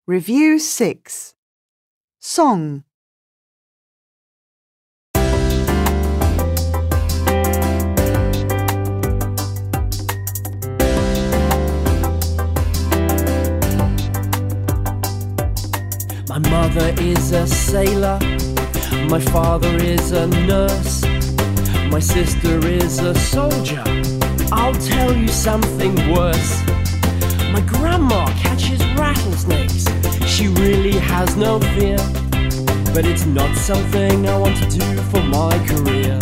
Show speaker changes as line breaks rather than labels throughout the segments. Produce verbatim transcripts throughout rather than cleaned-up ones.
Review six. Song.
My mother is a sailor, my father is a nurse, my sister is a soldier. I'll tell you something worse. My grandma catches rattlesnakes, she really has no fear, but it's not something I want to do for my career.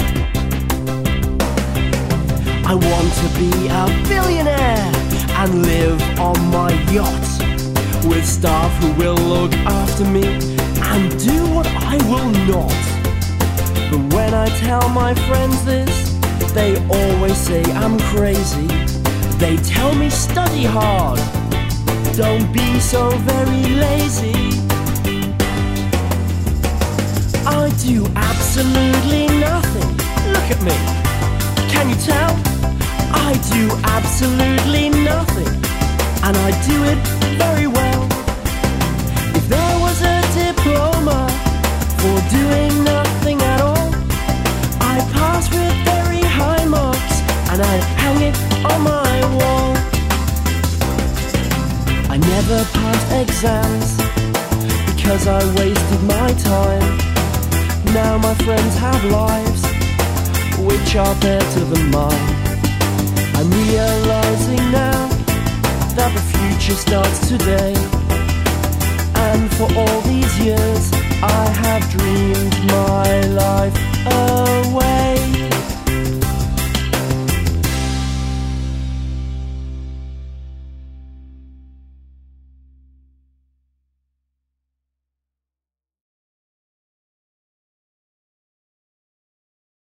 I want to be a billionaire and live on my yacht, with staff who will look after me and do what I will not. But when I tell my friends this, they always say I'm crazy. They tell me study hard, don't be so very lazy. I do absolutely nothing. Look at me, can you tell? I do absolutely nothing, and I do it very well. If there was a diploma for doing nothing at all, I'd pass with very high marks and I'd hang it on my wall. I never passed exams because I wasted my time. Now my friends have lives which are better than mine. I'm realizing now that the future starts today.